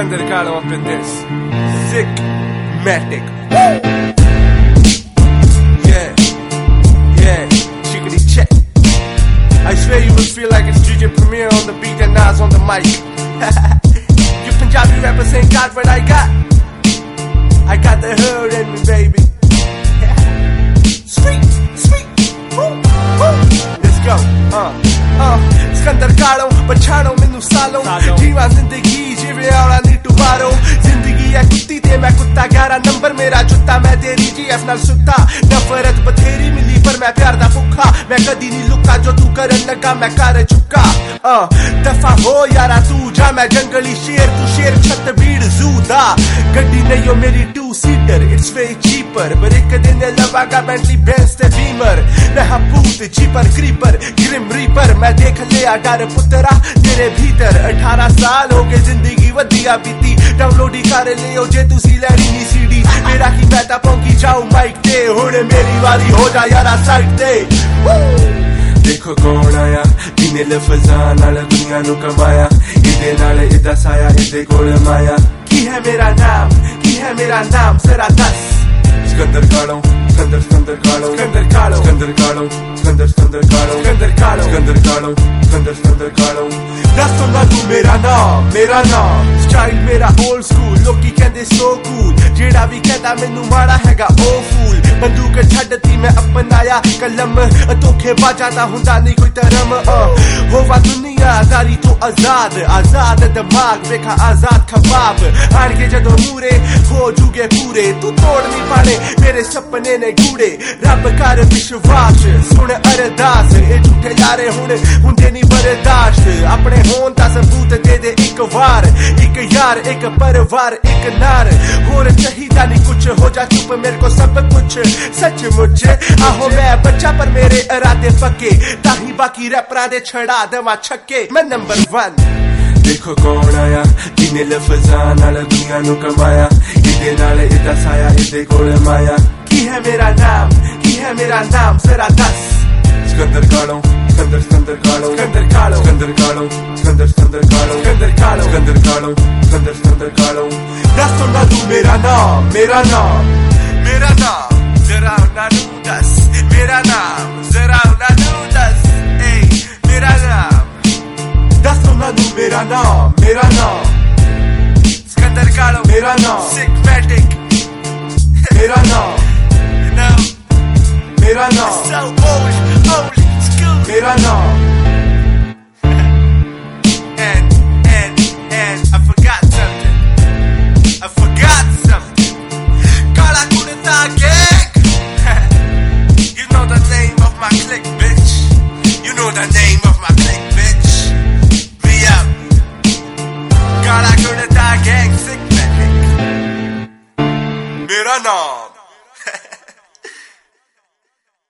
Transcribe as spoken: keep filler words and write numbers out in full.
Skander Kaalo up in this Sickmatic. Yeah, yeah, chickity check. I swear you would feel like it's D J Premier on the beat and Nas on the mic. You Punjabi rappers ain't got what I got. I got the hood in me, baby. Street, street, woo, woo. Let's go, uh, uh. Skander Kaalo, पछाड़ो मैनू सालो जीवा जिंदगी जिवे आला नी टुवारो जिंदगी है कुत्ती ते मैं कुत्ता ग्यारह नंबर मेरा जुत्ता मैं तेरी जी एफ नाल सुत्ता नफरत बथेरी मिली पर मैं प्यार दा भुक्खा मैं कदी नहीं लुका जो तू करन लगा मैं कर चुका uh, दफा हो यारा तू जा मैं जंगली शेर तू शेर छत भीड़ जू दा गड्डी नहीं हो मेरी two seater it's way cheaper पर एक दिन लवागा बेंटली बेंज ते बीमर मैं हपूत चीपर क्रीपर ग्रिम रीपर मैं देख लिया डर पुत्रा तेरे भीतर अठारह साल हो गए जिंदगी वधिया बीती डाउनलोड ही कर लियो जे तुसी लैनी नी सीडी मेरा की मैं तां पहुंची जाऊं माइक ते हुण मेरी वारी हो जा यारा साइड ते देखो कौन आया जिने लफज़ां नाल दुनिया नू कमाया इदे नाल इदा साया इदे कोल माया की है मेरा नाम की है मेरा नाम जरा दस Skander Kaalo Skander Skander Kaalo Skander Kaalo Skander Kaalo Skander Skander Kaalo Skander Kaalo Skander Kaalo Skander Skander Kaalo दस तो ना तू मेरा नाम मेरा नाम स्टाइल मेरा ओल्ड स्कूल लोकी कहंदे सो कूल जेड़ा भी कहता मैनू माड़ा हैगा ओ फूल बंदूक छड्डती मैं अपनाया कलम धोखे बाजा दा हुंदा नहीं कोई धर्म होवा दुनियादारी तो आजाद आजाद दिमाग वेखा आजाद खबाब आन के जदों मूरे हो जुगे पूरे तू तोड़ नहीं पाने मेरे सपने ने गूड़े रब कर विश्वास सुन अरदास ए झूठे यारे हुण हुंदे नहीं बर्दाश्त अपने होन दा सबूत दे दे एक वार एक यार एक परिवार एक नार होर चाहिदा नहीं कुछ हो जा चुप मेरे को सब कुछ सचमुच आहो मैं बच्चा पर मेरे इरादे पक्के ताही बाकी रैपरां दे छड़ा देवां छक्के मैं नंबर वन देखो कौन आया जिने लफज़ां नाल दुनिया नू कमाया इदे नाल इदा साया इदे कोल माया की है मेरा नाम की है मेरा नाम जरा दस Skander Kaalo Skander Skander Kaalo Skander Kaalo Skander Kaalo Skander Skander Kaalo Skander Kaalo Skander Kaalo Skander Skander Kaalo दस तो ना तू मेरा नाम मेरा नाम मेरा नाम जरा ना तू दस मेरा नाम जरा ना तू दस ए मेरा नाम दस तो ना तू मेरा नाम मेरा नाम Skander Kaalo मेरा नाम Sickmatic मेरा नाम you know मेरा नाम so old old school मेरा नाम and and and I forgot something I forgot something Kaala Kurta gang you know the name of my clique bitch you know the name of my clique bitch we up Kaala Kurta gang Sickmatic मेरा नाम